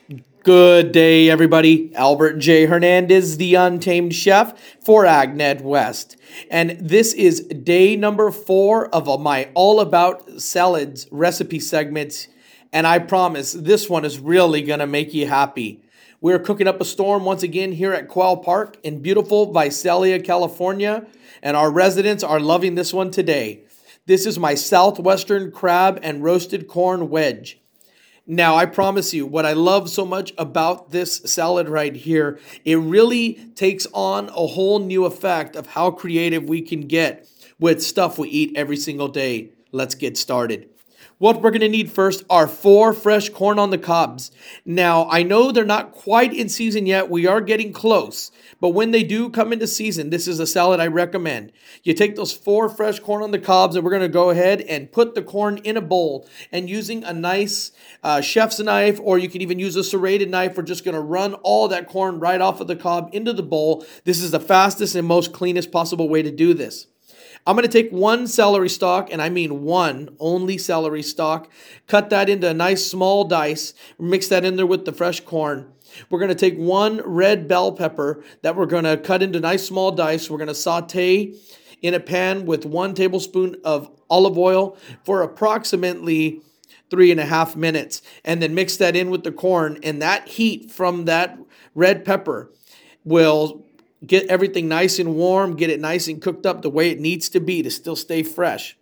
Good day, everybody. Albert J. Hernandez, the Untamed Chef for Agnet West. And this is day number 4 of my All About Salads recipe segment. And I promise this one is really going to make you happy. We're cooking up a storm once again here at Quail Park in beautiful Visalia, California. And our residents are loving this one today. This is my Southwestern crab and roasted corn wedge. Now, I promise you, what I love so much about this salad right here, it really takes on a whole new effect of how creative we can get with stuff we eat every single day. Let's get started. What we're going to need first are 4 fresh corn on the cobs. Now, I know they're not quite in season yet. We are getting close. But when they do come into season, this is a salad I recommend. You take those 4 fresh corn on the cobs, and we're going to go ahead and put the corn in a bowl. And using a nice chef's knife, or you can even use a serrated knife, we're just going to run all that corn right off of the cob into the bowl. This is the fastest and most cleanest possible way to do this. I'm going to take 1 celery stalk, and I mean 1 only celery stalk, cut that into a nice small dice, mix that in there with the fresh corn. We're going to take 1 red bell pepper that we're going to cut into nice small dice. We're going to saute in a pan with 1 tablespoon of olive oil for approximately 3.5 minutes, and then mix that in with the corn, and that heat from that red pepper will get everything nice and warm, get it nice and cooked up the way it needs to be to still stay fresh.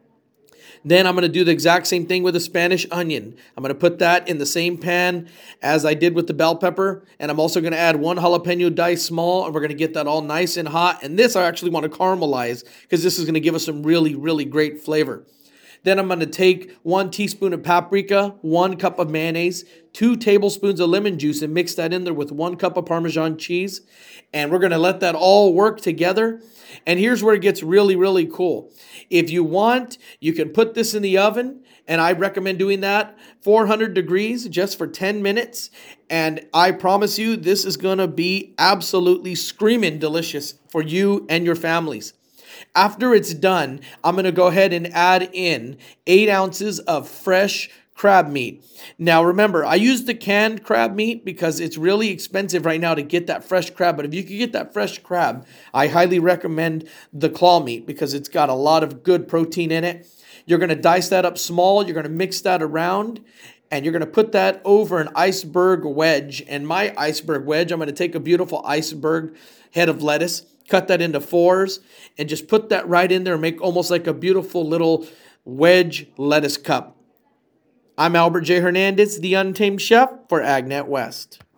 Then I'm going to do the exact same thing with the Spanish onion. I'm going to put that in the same pan as I did with the bell pepper. And I'm also going to add 1 jalapeno diced small, and we're going to get that all nice and hot. And this I actually want to caramelize because this is going to give us some really, really great flavor. Then I'm going to take 1 teaspoon of paprika, 1 cup of mayonnaise, 2 tablespoons of lemon juice, and mix that in there with 1 cup of Parmesan cheese. And we're going to let that all work together. And here's where it gets really, really cool. If you want, you can put this in the oven, and I recommend doing that 400 degrees just for 10 minutes. And I promise you, this is going to be absolutely screaming delicious for you and your families. After it's done, I'm going to go ahead and add in 8 ounces of fresh crab meat. Now remember, I use the canned crab meat because it's really expensive right now to get that fresh crab. But if you can get that fresh crab, I highly recommend the claw meat because it's got a lot of good protein in it. You're going to dice that up small. You're going to mix that around. And you're going to put that over an iceberg wedge. And my iceberg wedge, I'm going to take a beautiful iceberg head of lettuce, cut that into 4s, and just put that right in there and make almost like a beautiful little wedge lettuce cup. I'm Albert J. Hernandez, the Untamed Chef for Agnet West.